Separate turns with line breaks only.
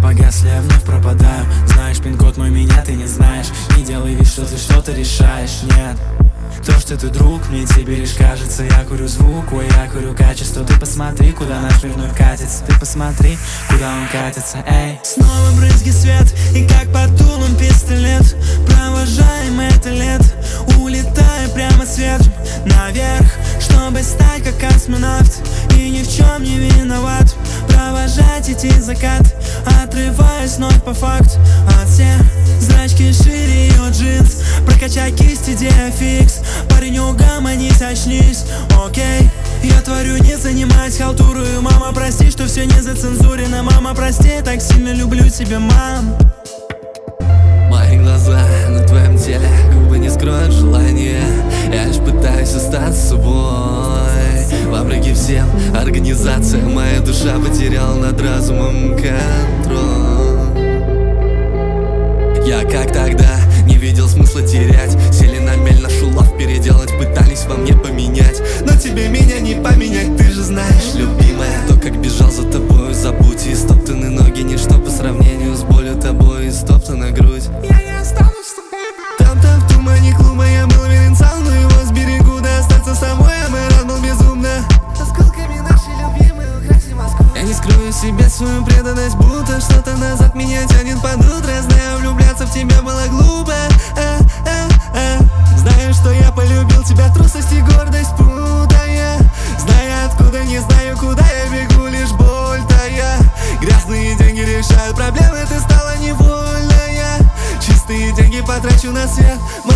погасли, я вновь пропадаю. Знаешь, пин-код мой, меня ты не знаешь. Не делай вид, что ты что-то решаешь, нет. То, что ты друг, мне тебе лишь кажется. Я курю звук, ой, я курю качество. Ты посмотри, куда наш мир вновь катится. Ты посмотри, куда он катится, эй.
Снова брызги свет, и как под дулом пистолет. Провожаем это лет, улетая прямо светом наверх, чтобы стать как космонавт и ни в чем не виноват. Провожать идти закат, отрываясь вновь по факту от всех. Зрачки шире ее джинс, прокачай кисть, идея фикс. Парень, угомонись, очнись, окей. Я творю, не занимаясь халтурою. Мама, прости, что все не зацензурено. Мама, прости, я так сильно люблю тебя, мам.
Мои глаза на твоем теле, губы не скроют желание. Я лишь пытаюсь остаться собой. Вопреки всем организациям, моя душа потеряла над разумом контроль. Я как тогда не видел смысла терять. Сели на мель, нашу лав переделать, пытались во мне поменять. Но тебе меня не поменять, ты же знаешь, любимая. То, как бежал за тобой, забудь. И стоптаны ноги, ничто по сравнению с болью тобой. И стоптана грудь.
Я не останусь с тобой.
Там-то в тумане клуба я был верен сам, но его сберегу, да остаться собой, а мой рад был безумно.
Осколками нашей любимой украси Москву.
Я не скрою себе свою преданность, будто что-то назад меня тянет под утро. Знаю, влюбляться в тебя было глупо. Знаю, что я полюбил тебя, трусость и гордость путая. Знаю, откуда, не знаю, куда я бегу, лишь боль тая. Грязные деньги решают проблемы, ты стала невольная. Чистые деньги потрачу на свет.